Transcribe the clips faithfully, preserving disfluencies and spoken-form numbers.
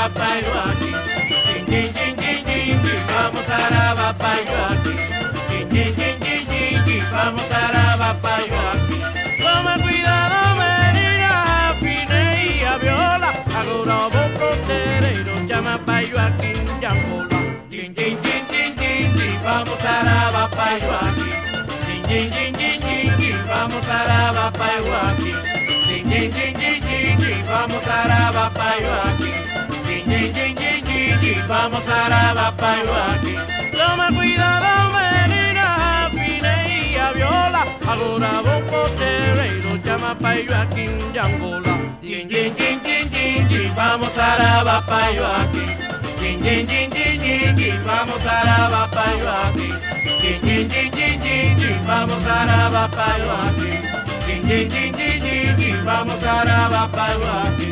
Arabapayuaki. Chin, chin, chin, chin, chin, chin, vamos a Arabapayuaki. Chin, chin, chin, chin, chin, chin, vamos a Arabapayuaki. Toma cuidado, menina, Fineia Viola, agora vou potereiro, chama Payuaki, Jambola. Chin, chin, chin, chin, chin, chin, vamos a Arabapayuaki. Chin, chin, chin, chin, chin, chin, vamos a Arabapayuaki. Chin, chin, chin, chin, chin, chin, vamos a Arabapayuaki. Chin, chin, chin, chin, chin, chin, vamos a Arabapayuaki. Toma cuidado, menina, Fineia Viola, agora vou potereiro, chama Payuaki, Jambola. Chin, chin, chin, chin, chin, chin, vamos a Arabapayuaki. Chin, chin, chin, chin, chin, chin, vamos a Arabapayuaki. Chin, chin, chin, chin, chin, chin, vamos a Arabapayuaki. Chin, chin, chin, chin, chin, chin, vamos a Arabapayuaki.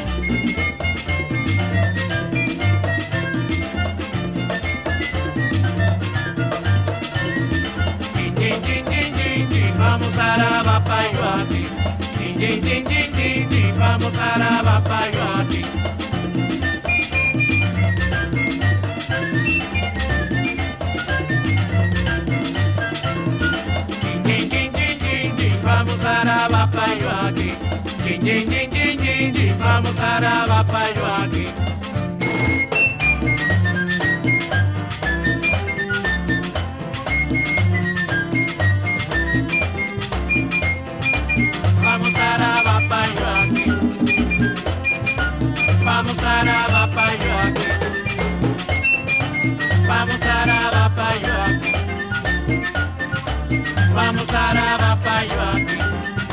Chin, chin, chin, chin, chin, chin, vamos a Arabapayuaki. Chin, chin, chin, chin, chin, chin, vamos a Arabapayuaki. Vamos a Arabapayuaki. Chin, chin, chin, chin, chin, chin, vamos a Arabapayuaki. Vamos a Arabapayuaki. Vamos a Arabapayuaki. Vamos a Arabapayuaki. Vamos a Arabapayuaki.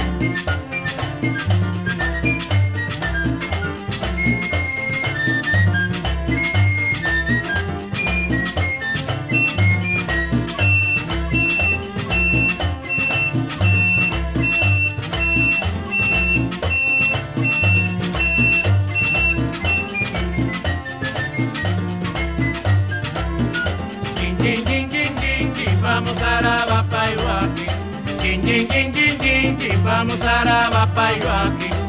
Chin, chin, chin, chin, chin, chin, vamos a Arabapayuaki. Chin, chin, chin, chin, chin, chin, vamos a Arabapayuaki.